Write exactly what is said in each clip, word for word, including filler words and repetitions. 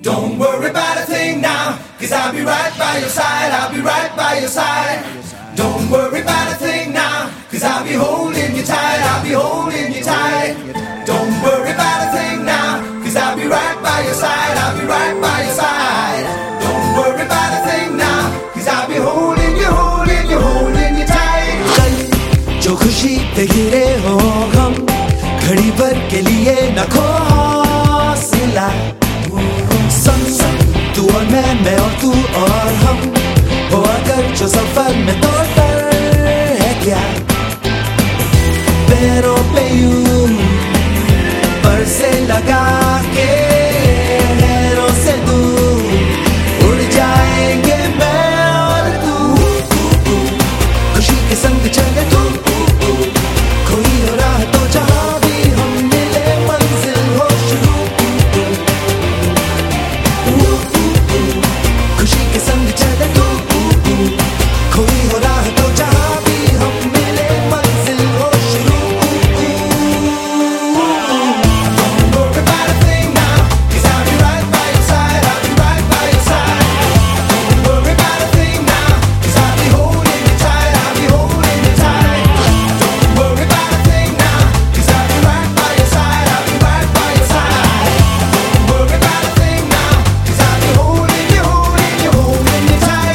Don't worry about a thing now, cause I'll be right by your side, I'll be right by your side. Don't worry about a thing now, cause I'll be holding you tight, I'll be holding you tight. Don't worry about a thing now, cause I'll be right by your side, I'll be right by your side. Don't worry about a thing now, cause I'll be holding you, holding you, holding you tight. कल जो खुशी पे गिरे हो हम, घड़ी भर के लिए न खो हौसला। संग संग तू और मैं, मैं और तू और हम, हो अगर जो सफर में तो डर है क्या। पैरों पे यूं पर से लगा के नहरों से दूर उड़ जाएंगे मैं और तू। खुशी के संग चले तू, कोई हो राह तो जहाँ भी हम मिले, मंजिल हो शुरू। खुशी के संग चले तू, कोई हो राह तो जहाँ भी हम मिले, मंजिल हो शुरू। Don't worry about a thing now, cause I'll be right by your side, I'll be right by your side. Don't worry about a thing now, cause I'll be holding you tight, I'll be holding you tight. Don't worry about a thing now, cause I'll be right by your side, I'll be right by your side. Don't worry about a thing now, cause I'll be holding you, holding you, holding you tight.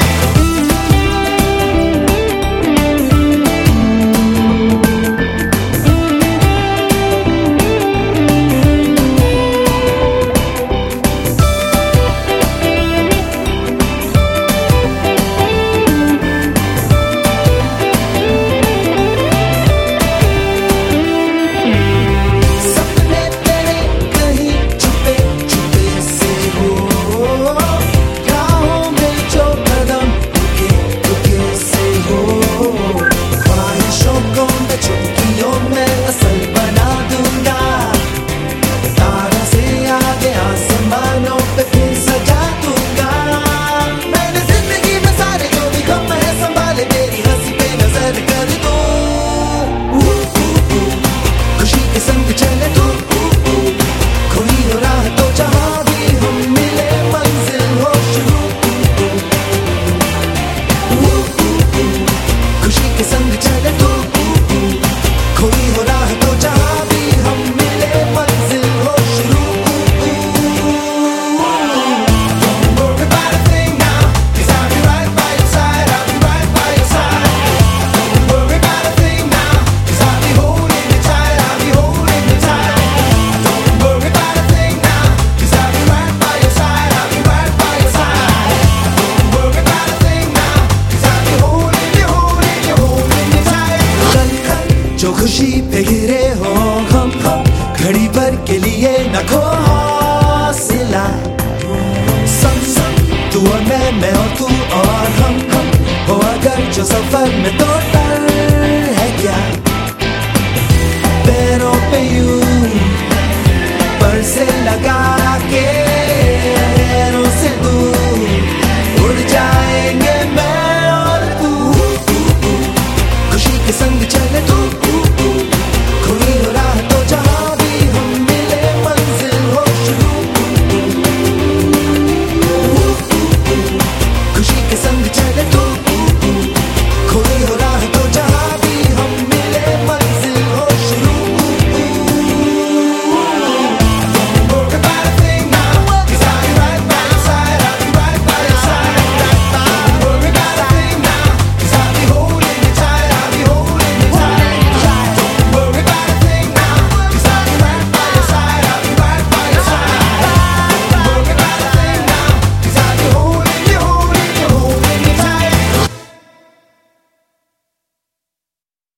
सपने तेरे कहीं छुपे छुपे से हो, राहों में जो कदम रुके रुके से हो। ख्वाहिशों को मैं चुटकियों में असल बना दूंगा, तारों से आगे आसमानों पे फिर सजा दूंगा। मैंने जिंदगी में सारे जो भी गम है संभाले, तेरी हंसी पे नजर कर दूं। खुशी के संग चले तू, कोई हो राह तो जहाँ भी हम मिले, मंजिल हो शुरू। खुशी के संग चले तू, कोई हो राह तो जहाँ भी हम मिले, मंजिल हो शुरू। Don't worry about a thing now, cause I'll be right by your side, I'll be right by your side. Don't worry about a thing now, cause I'll be holding you tight, I'll be holding you tight. Don't worry about a thing now, cause I'll be right by your side, I'll be right by your side. Don't worry about a thing now, cause I'll be holding you, holding you, holding you tight. कल कल जो खुशी पे गिरे हो हम, घड़ी भर के लिए न खो हौसला। संग संग तू और मैं, मैं और तू और हम, हो अगर जो सफर में तो